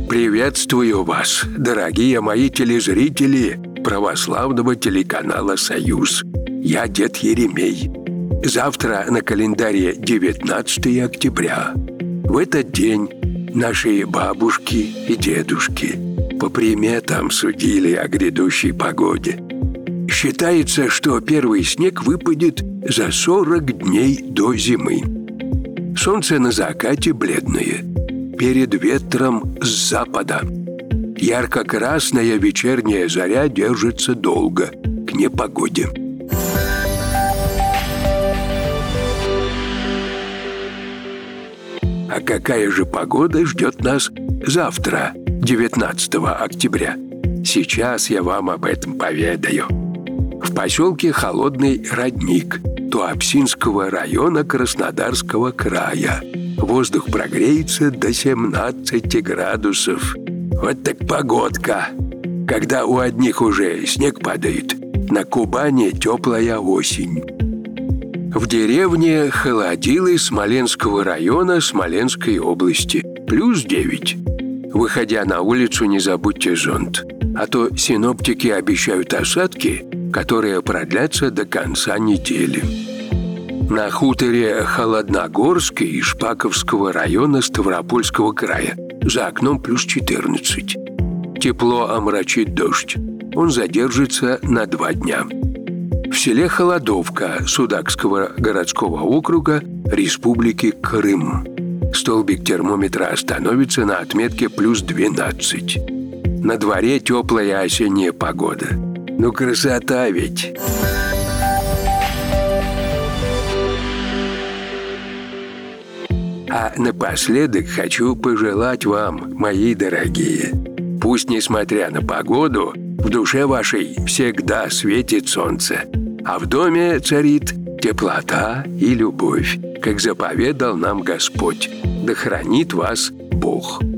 Приветствую вас, дорогие мои телезрители православного телеканала «Союз». Я дед Еремей. Завтра на календаре 19 октября. В этот день наши бабушки и дедушки по приметам судили о грядущей погоде. Считается, что первый снег выпадет за 40 дней до зимы. Солнце на закате бледное, перед ветром с запада. Ярко-красная вечерняя заря держится долго, к непогоде. А какая же погода ждет нас завтра, 19 октября? Сейчас я вам об этом поведаю. В поселке Холодный Родник Туапсинского района Краснодарского края воздух прогреется до 17 градусов. Вот так погодка. Когда у одних уже снег падает, на Кубани теплая осень. В деревне Холодилы Смоленского района Смоленской области +9. Выходя на улицу, не забудьте зонт, а то синоптики обещают осадки, которые продлятся до конца недели. На хуторе Холодногорский Шпаковского района Ставропольского края за окном +14. Тепло омрачит дождь. Он задержится на 2 дня. В селе Холодовка Судакского городского округа Республики Крым столбик термометра остановится на отметке +12. На дворе теплая осенняя погода. Ну, красота ведь! А напоследок хочу пожелать вам, мои дорогие, пусть, несмотря на погоду, в душе вашей всегда светит солнце, а в доме царит теплота и любовь, как заповедал нам Господь. Да хранит вас Бог.